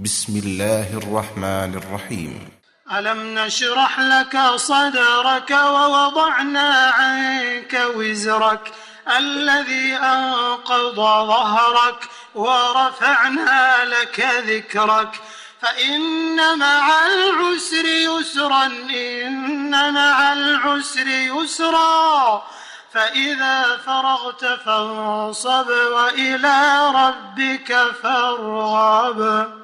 بسم الله الرحمن الرحيم. ألم نشرح لك صدرك ووضعنا عنك وزرك الذي أنقض ظهرك ورفعنا لك ذكرك فإن مع العسر يسرا إن مع العسر يسرا فإذا فرغت فانصب وإلى ربك فارغب.